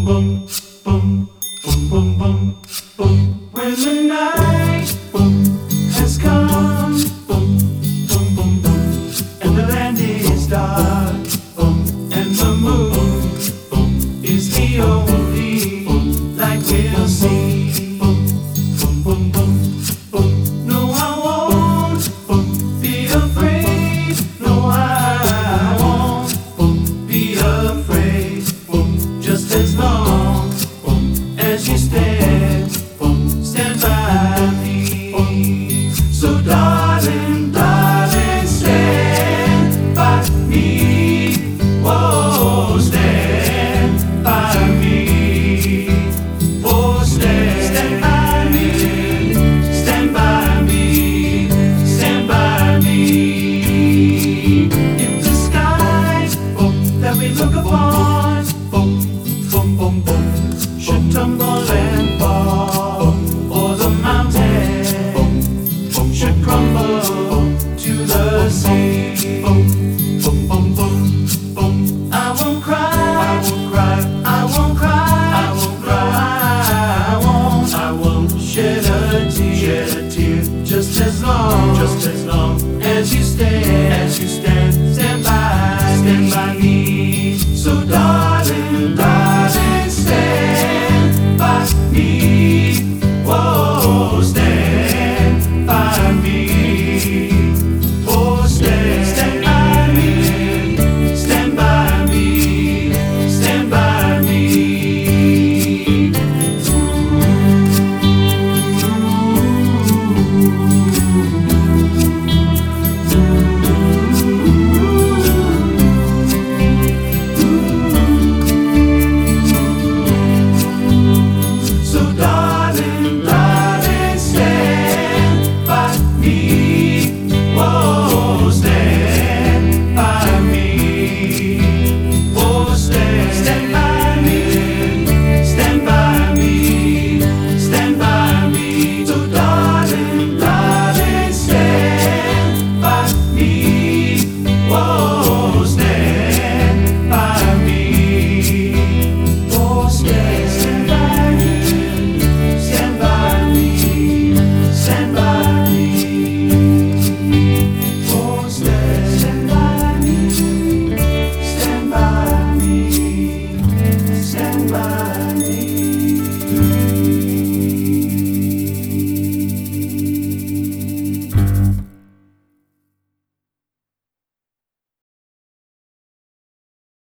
boom, boom, boom, boom, boom, boom. When the night has come, boom, boom, boom, boom, and the land is dark, and the moon is the only light we'll see. Boom, boom, boom, boom. No, I won't be afraid. No, I won't be afraid. Just as long as you stay.